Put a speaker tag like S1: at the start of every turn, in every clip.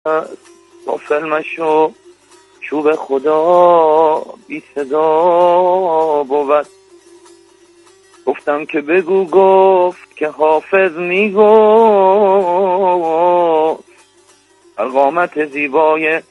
S1: با فیلمش و چوب خدا بی صدا بود. گفتم که بگو، گفت که حافظ میگفت قامت زیبای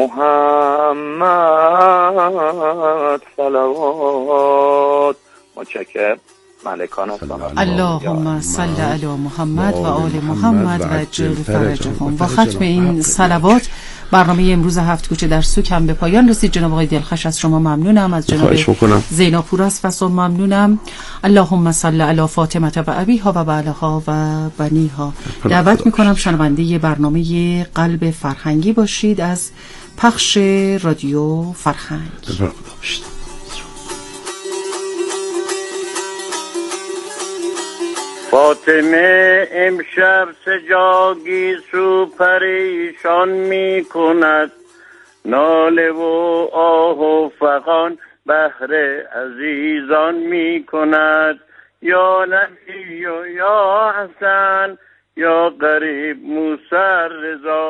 S1: محمد صلوات. متشکرم. ملکان
S2: اللهم صل علی محمد و آل محمد و عجل فرجهم. با ختم این صلوات برنامه امروز هفت کوچه در سوک هم به پایان رسید. جناب آقای دلخوش از شما ممنونم، از جناب زیناپور از فسا ممنونم. اللهم صل علی فاطمه و ابیها و بعلها و بنیها. دعوت میکنم شنونده برنامه قلب فرهنگی باشید از پخش رادیو فرهنگ.
S3: فاطمه امشب سجاگی سو پریشان می کند، ناله و آه و فغان بهر عزیزان می کند. یا نبی و یا حسن یا قریب موسی رضا.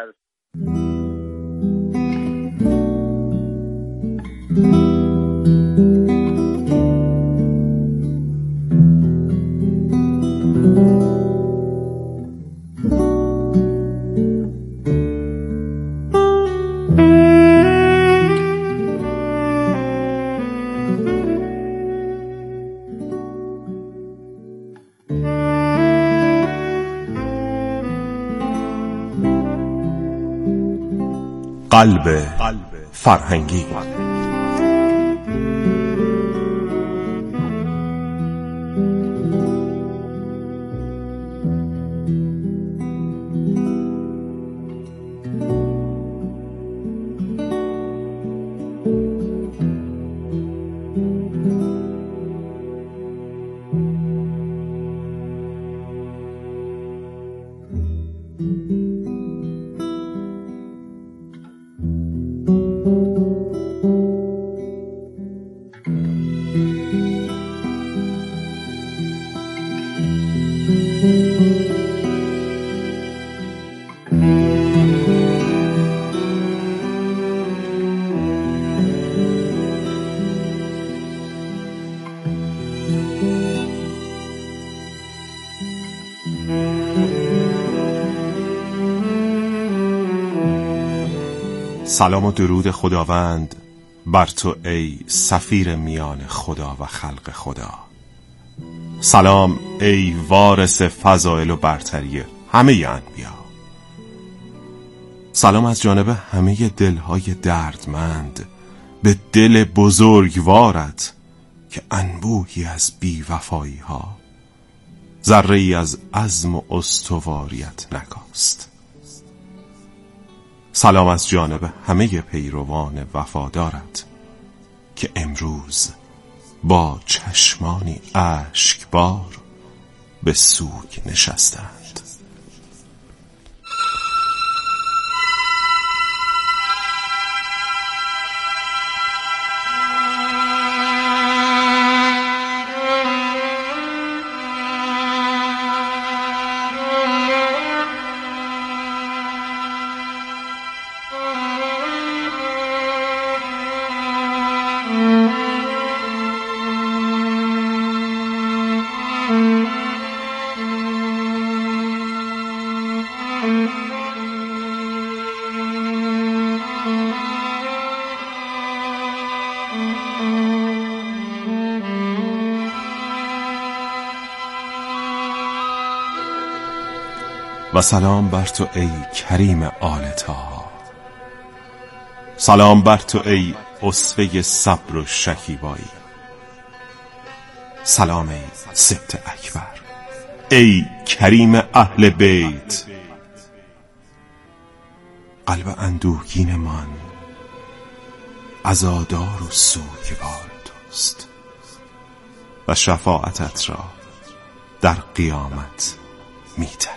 S4: قلب فرهنگی. سلام و درود خداوند بر تو ای سفیر میان خدا و خلق خدا. سلام ای وارث فضائل و برتری همه انبیا. سلام از جانب همه دلهای دردمند به دل بزرگوارت که انبوهی از بی‌وفایی ها، ذره ای از عزم و استواریت نکاست. سلام از جانب همه پیروان وفادارت که امروز با چشمانی اشکبار به سوگ نشستند. و سلام بر تو ای کریم آل طه. سلام بر تو ای اسوه صبر و شکیبایی. سلام ای سبط اکبر، ای کریم اهل بیت. قلب اندوهگین من عزادار و سوگوار توست و شفاعتت را در قیامت می‌طلبم.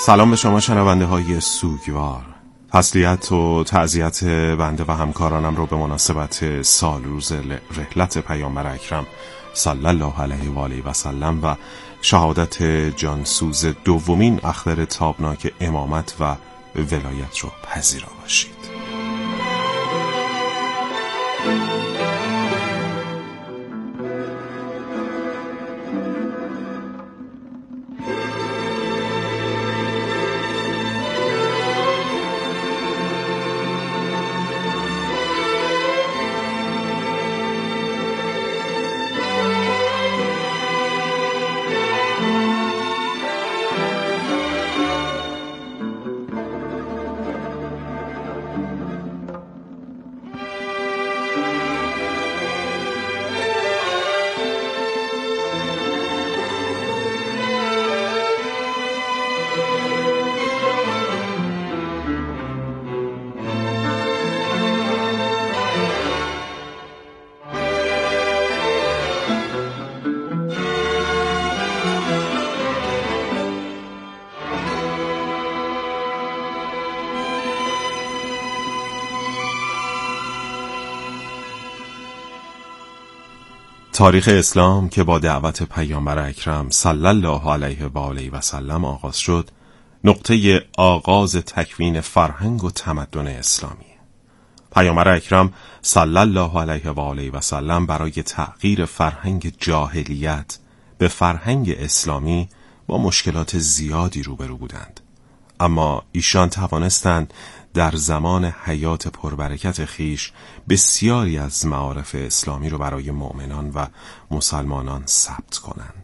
S4: سلام به شما شنونده های سوگوار. تسلیت و تعزیت بنده و همکارانم رو به مناسبت سال روز رحلت پیامبر اکرم صلی الله علیه و آله و سلم و شهادت جانسوز دومین اختر تابناک امامت و ولایت رو پذیرا باشید. تاریخ اسلام که با دعوت پیامبر اکرم صلی الله علیه و آله و سلم آغاز شد، نقطه آغاز تکوین فرهنگ و تمدن اسلامی. پیامبر اکرم صلی الله علیه و آله و سلم برای تغییر فرهنگ جاهلیت به فرهنگ اسلامی با مشکلات زیادی روبرو بودند، اما ایشان توانستند در زمان حیات پربرکت خیش بسیاری از معارف اسلامی رو برای مؤمنان و مسلمانان ثبت کنند.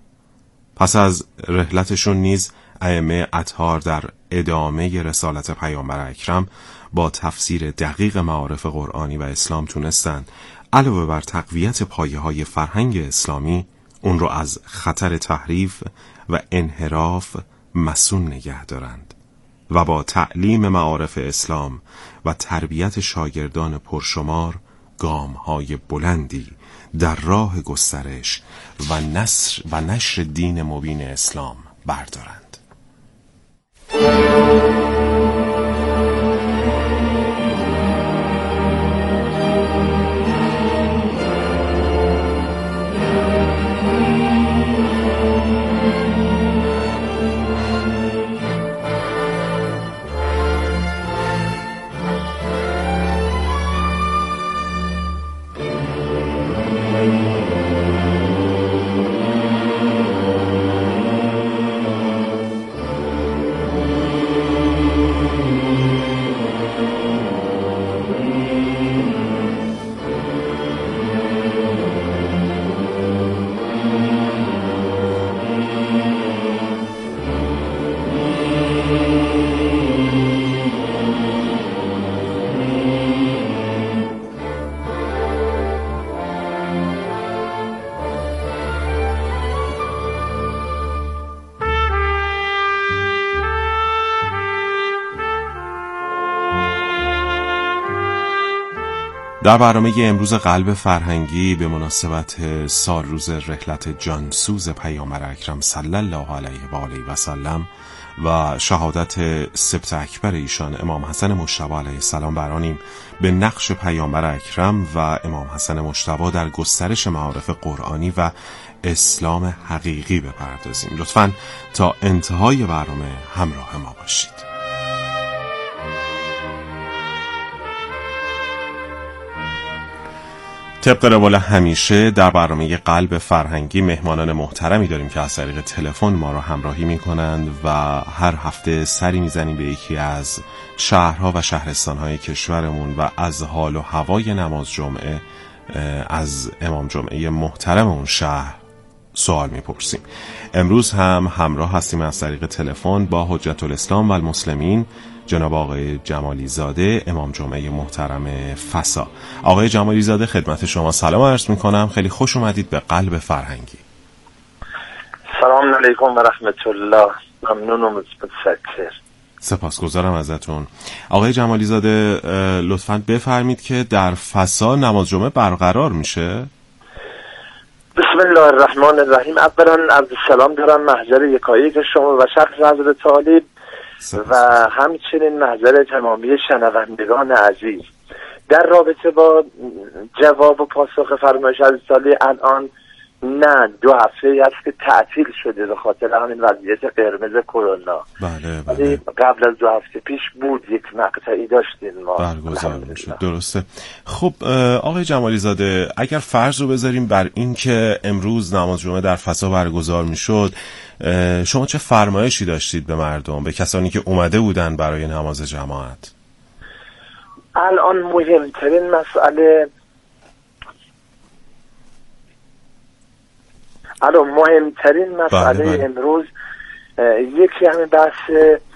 S4: پس از رحلتشون نیز ائمه اطهار در ادامه رسالت پیامبر اکرم با تفسیر دقیق معارف قرآنی و اسلام تونستند علاوه بر تقویت پایه‌های فرهنگ اسلامی اون رو از خطر تحریف و انحراف مصون نگه دارند و با تعلیم معارف اسلام و تربیت شاگردان پرشمار گام‌های بلندی در راه گسترش و نشر دین مبین اسلام بردارند. در برنامه امروز قلب فرهنگی به مناسبت سال روز رحلت جانسوز پیامبر اکرم صلی الله علیه و آله و سلم و شهادت سبت اکبر ایشان امام حسن مجتبی علیه السلام برانیم به نقش پیامبر اکرم و امام حسن مجتبی در گسترش معارف قرآنی و اسلام حقیقی بپردازیم. لطفاً تا انتهای برنامه همراه ما باشید. طبق روال همیشه در برنامه قلب فرهنگی مهمانان محترمی داریم که از طریق تلفن ما را همراهی می کنند و هر هفته سری میزنیم به یکی از شهرها و شهرستانهای کشورمون و از حال و هوای نماز جمعه از امام جمعه محترم اون شهر سوال میپرسیم. امروز هم همراه هستیم از طریق تلفن با حجت الاسلام و المسلمین جناب آقای جمالی زاده امام جمعه محترم فسا. آقای جمالی زاده خدمت شما سلام عرض میکنم، خیلی خوش اومدید به قلب فرهنگی.
S5: سلام علیکم و رحمت الله. ممنون و متشکرم.
S4: سپاسگزارم ازتون. آقای جمالی زاده لطفاً بفرمید که در فسا نماز جمعه برقرار میشه؟
S5: بسم الله الرحمن الرحیم. اولا عرض سلام دارم محضر یکایک شما و شخص حضرت طالب و همچنین محضر تمامی شنوندگان عزیز. در رابطه با جواب و پاسخ فرمایش از سالی الان، نه 2 هفته است که تعطیل شده به خاطر همین وضعیت قرمز کرونا.
S4: بله.
S5: قبل از 2 هفته پیش بود یک مقطعی داشتیم ما
S4: برگزار میشد. درسته. خب آقای جمالی زاده، اگر فرض رو بذاریم بر این که امروز نماز جمعه در فسا برگزار میشد، شما چه فرمایشی داشتید به مردم، به کسانی که اومده بودن برای نماز جماعت؟
S5: الان مهمترین مسئله
S4: بله.
S5: امروز یکی همین بحث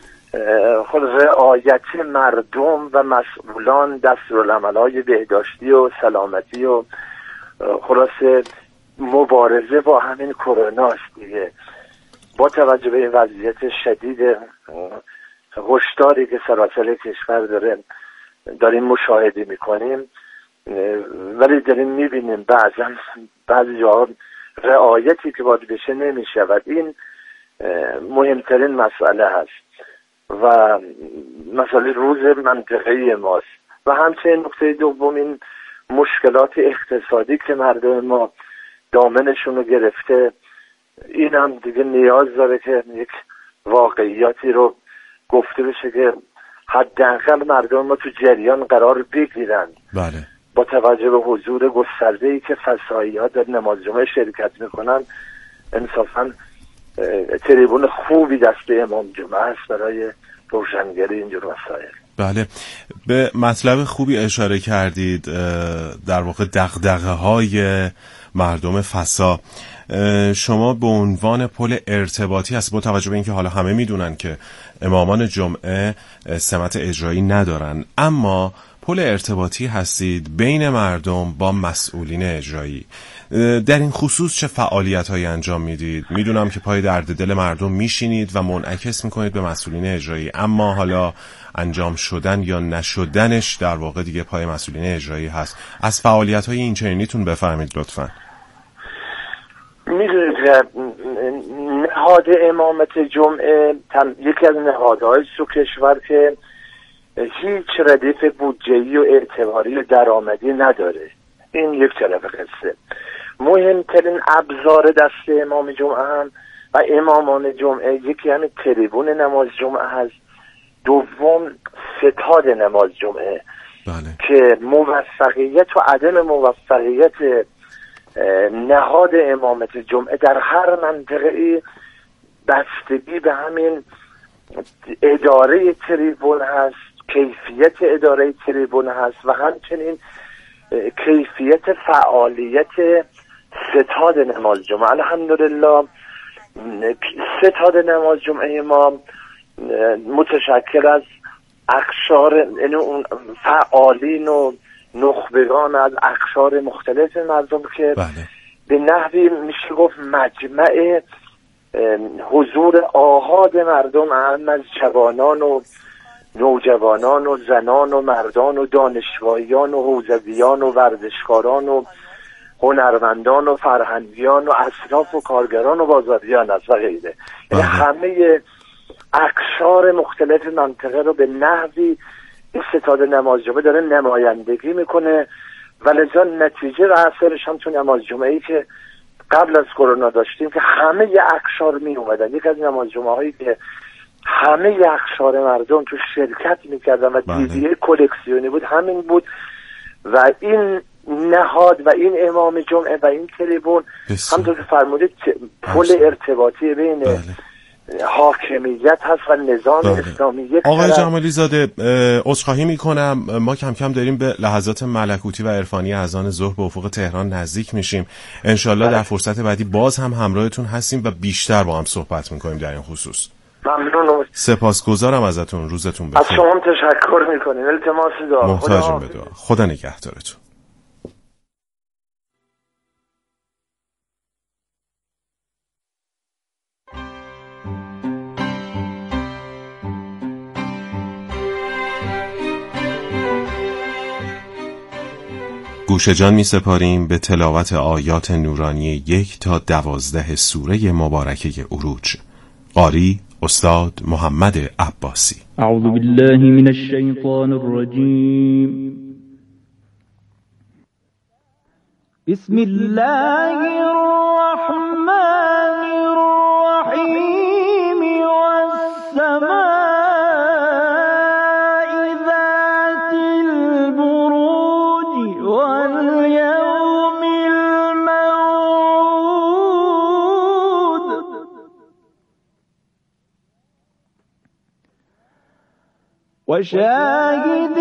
S5: رعایت مردم و مسئولان دستورالعمل‌های بهداشتی و سلامتی و خلاصه مبارزه با همین کرونا است دیگه. با توجه به وضعیت شدید هشداری که سراسر کشور داریم مشاهده میکنیم، ولی داریم میبینیم بعضی جاها رعایتی که باید بشه نمیشود. این مهمترین مسئله هست و مسئله روز منطقه‌ای ماست. و همچنین نکته دوم، این مشکلات اقتصادی که مردم ما دامنشون رو گرفته، این هم دیگه نیاز داره که یک واقعیاتی رو گفته بشه که حداقل مردم ما تو جریان قرار بگیرن.
S4: بله.
S5: با توجه به حضور گسترده‌ای که فسایی‌ها در نماز جمعه شرکت میکنن، انصافاً تریبون خوبی دست امام جمعه است برای روشنگری اینجور مسائل.
S4: بله، به مطلب خوبی اشاره کردید، در واقع دغدغه‌های مردم فسا. شما به عنوان پل ارتباطی هست، با توجه به اینکه حالا همه میدونن که امامان جمعه سمت اجرایی ندارن، اما پل ارتباطی هستید بین مردم با مسئولین اجرایی. در این خصوص چه فعالیت‌هایی انجام میدید؟ میدونم که پای درد دل مردم میشینید و منعکس میکنید به مسئولین اجرایی، اما حالا انجام شدن یا نشدنش در واقع دیگه پای مسئولین اجرایی هست. از فعالیت‌های این چنینیتون بفرمایید لطفاً.
S5: میدونید نهاد امامت جمعه یکی از نهادهای تو کشور که هیچ ردیف بودجه‌ای و اعتباری و درآمدی نداره. این یک طرف قصه. مهمترین ابزار دست امام جمعه هم و امامان جمعه یکی همین تریبون نماز جمعه هست، دوم ستاد نماز جمعه.
S4: بله.
S5: که موفقیت و عدم موفقیت نهاد امامت جمعه در هر منطقه بستگی به همین اداره تریبون هست، کیفیت اداره تریبون هست و همچنین کیفیت فعالیت ستاد نماز جمعه. الحمدلله ستاد نماز جمعه ما متشکل از اقشار، یعنی اون فعالین و نخبگان از اقشار مختلف مردم که
S4: بله.
S5: به نحوی میشه گفت مجمع حضور آحاد مردم، هم از جوانان و نوجوانان و زنان و مردان و دانشجویان و حوزویان و ورزشکاران و هنرمندان و فرهنگیان و اصناف و کارگران و بازاریان است و غیره. یعنی همه اقشار مختلف منطقه رو به نحوی این ستاد نماز جمعه داره نمایندگی میکنه و لذا نتیجه و اثرش هم تو نماز جمعه‌ای که قبل از کرونا داشتیم که همه اقشار می اومدن. یک از نماز جمعه هایی که همه اقشار مردم تو شرکت میکردن و دیدیه کلکسیونی بود همین بود و این نهاد و این امام جمعه و این تریبون همونطور که فرمودید پل ارتباطی بین حاکمیت هست و نظام اسلامی.
S4: آقای جمالی زاده، عذرخواهی میکنم، ما کم کم داریم به لحظات ملکوتی و عرفانی اذان ظهر به افق تهران نزدیک میشیم. انشالله در فرصت بعدی باز هم همراهتون هستیم و بیشتر با هم صحبت میکنیم در این خصوص.
S5: ممنونم.
S4: سپاسگزارم ازتون. روزتون بخیر.
S5: از شما تشکر میکنیم. التماس دعا.
S4: محتاجم به دعا. خدا نگهدارتون. گوش جان می سپاریم به تلاوت آیات نورانی 1 تا 12 سوره مبارکه اروج. قاری استاد محمد عباسی.
S6: اعوذ بالله من الشیطان الرجیم. بسم الله الرحمن الرحیم. والسماء ذات البروج واليوم الموعود وشاهد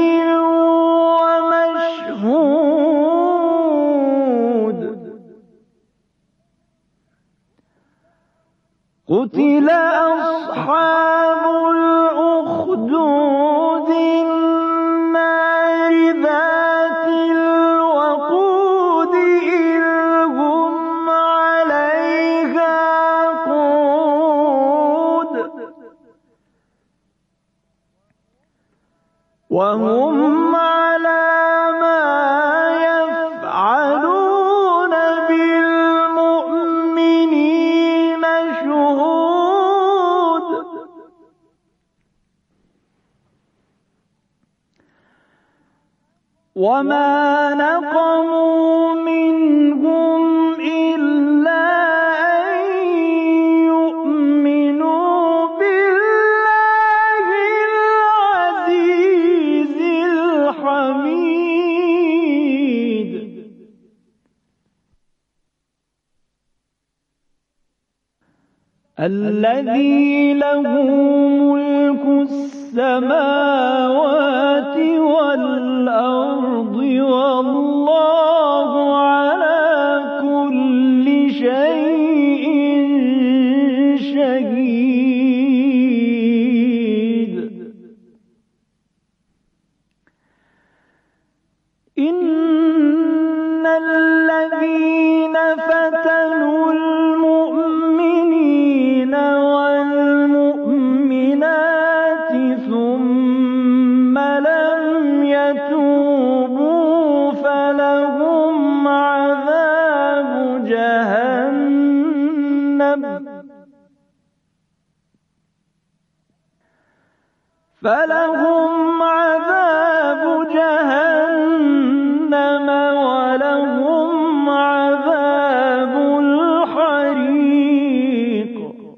S6: ومشهود. قتل أصحاب الأخدود النار ذات الوقود إذ هم عليها قعود وهم على ما يفعلون بالمؤمنين شهود. وما نقموا منهم إلا أن يؤمنوا بالله العزيز الحميد. الذي له ملك السماوات والأرض والله على كل شيء شهيد. إن الذين فتنوا المؤمنين والمؤمنات ثم لم يتوبوا فلهم عذاب جهنم ولهم عذاب الحريق.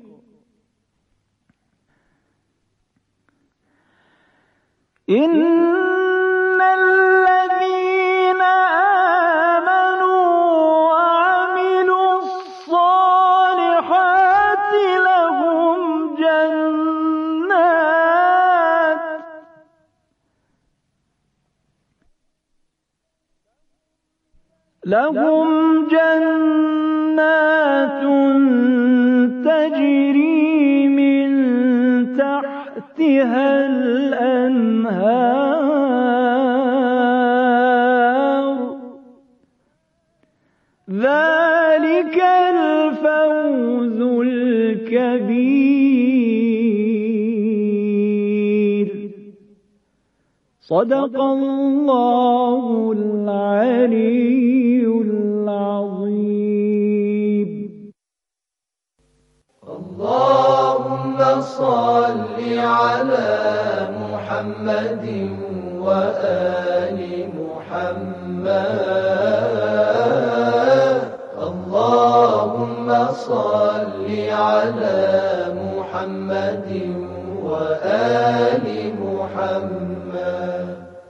S6: إن الذين آمنوا وعملوا الصالحات لهم جنات تجري من تحتها الأنهار. ذلك الفوز الكبير. صدق الله العلي العظيم.
S7: اللهم صل على محمد وآل محمد. اللهم صل على محمد وآل محمد.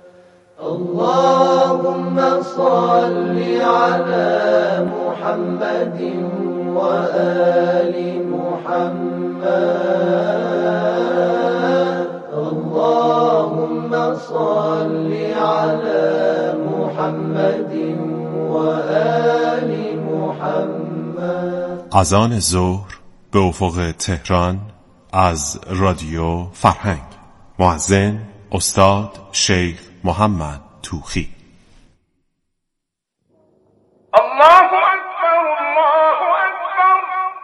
S7: اللهم صل على محمد وآل محمد. اللهم صل على محمد وآل محمد.
S4: اذان ظهر به افق تهران از رادیو فرهنگ. مؤذن استاد شیخ محمد توخی.
S8: الله أكبر الله أكبر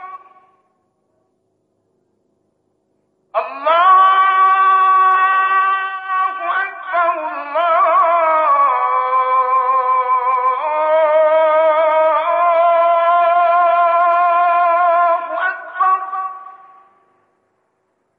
S8: الله أكبر الله أكبر.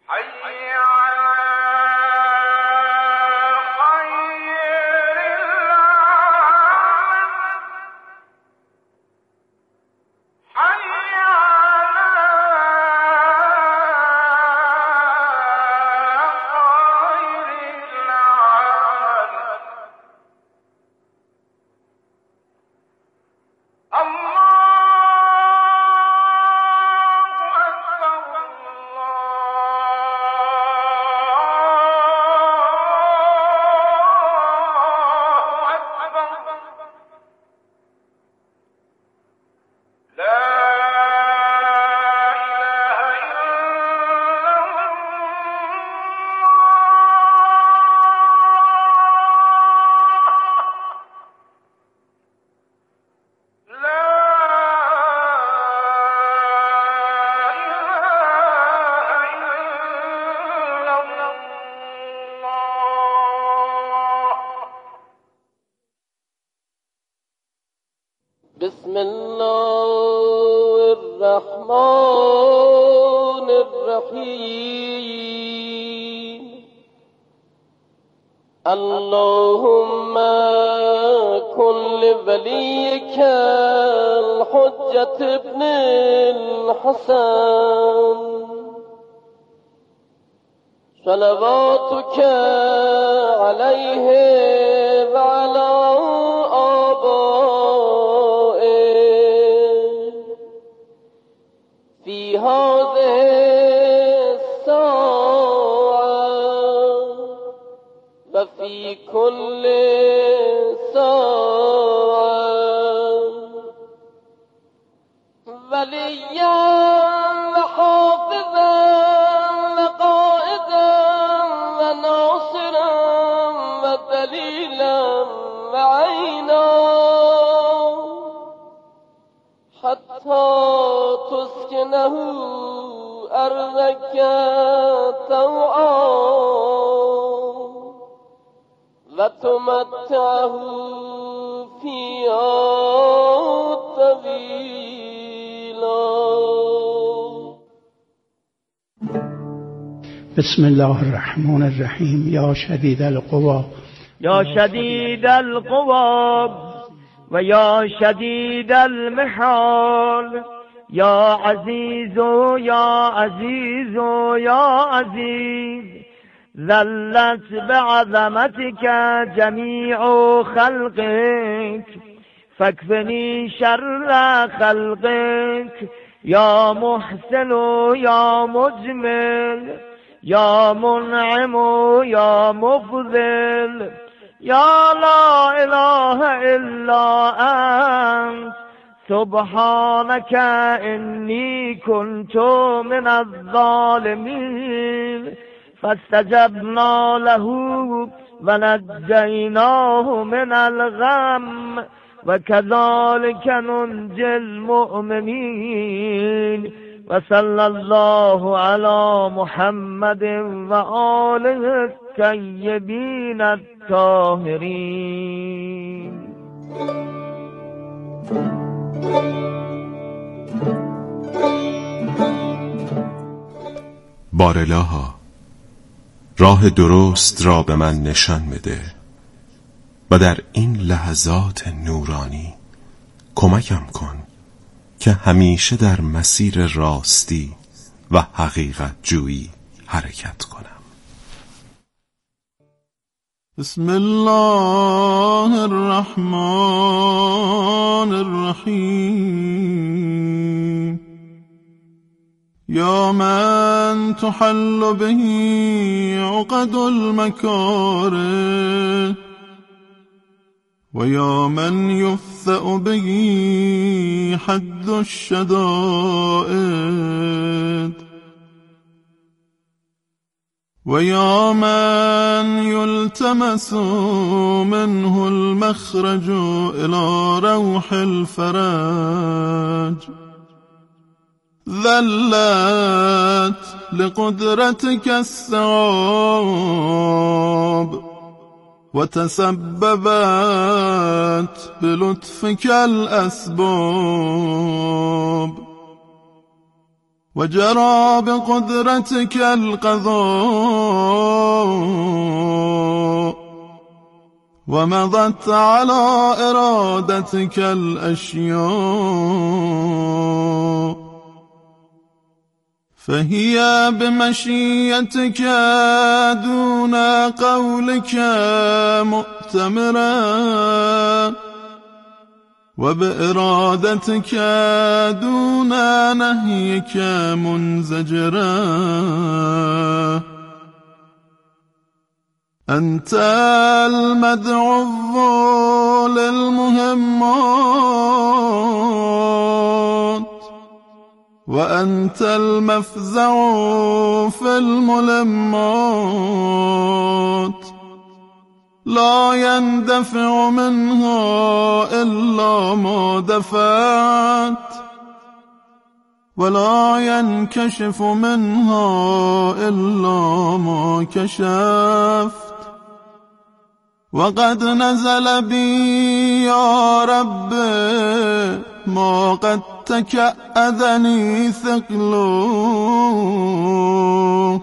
S7: بسم الله الرحمن الرحیم. اللهم كن لوليك الحجة ابن الحسن صلواتك عليه وعلى في هذه الساعة وفي كل ساعة وليا وحافظا وقائدا وناصرا ودليلا وعينا حتى تسكنه أرضك طوعا وتمتعه فيها طويلا.
S9: بسم الله الرحمن الرحیم. یا شدید القوا،
S6: یا شدید القوا و یا شدید المحال، یا عزیز و یا عزیز و یا عزیز، ذلت بعظمتك جمیع خلقك فاكفني شر خلقك، یا محسن و یا مجمل، یا منعم و یا مفضل، یا لا اله الا انت سبحانك إني كنت من الظالمين. فاستجبنا له ونجيناه من الغم وكذلك ننجي المؤمنين. وصلى الله على محمد وآله الطيبين الطاهرين.
S4: بارالها راه درست را به من نشان بده و در این لحظات نورانی کمکم کن که همیشه در مسیر راستی و حقیقت جویی حرکت کنم.
S10: بسم الله الرحمن الرحیم. یا من تحل به عقد المکاره و یا من یفثأ به حد الشدائد و یا من یلتمس منه المخرج الى روح الفرج. ذلت لقدرتك الثواب وتسببت بلطفك الأسباب وجرى بقدرتك القضاء ومضت على إرادتك الأشياء فهي بمشيتك دون قولك مؤتمرا وبإرادتك دون نهيك منزجرا أنت المدعو للمهمات وأنت المفزع في الملمات لا يندفع منها إلا ما دفعت ولا ينكشف منها إلا ما كشفت وقد نزل بي يا رب ما قد تكأذني ثقله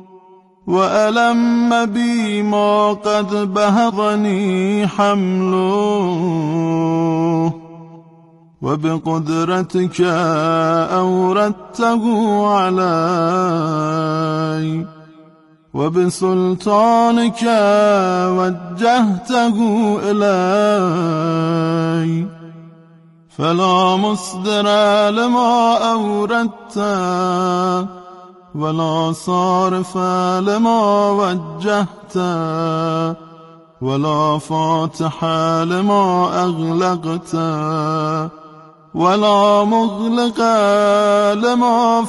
S10: وألم بي ما قد بهضني حمله وبقدرتك أوردته علي وبسلطانك وجهته إلي فلا مصدر لما أوردت ولا صارف لما وجهت ولا فاتح لما أغلقت ولا مغلق لما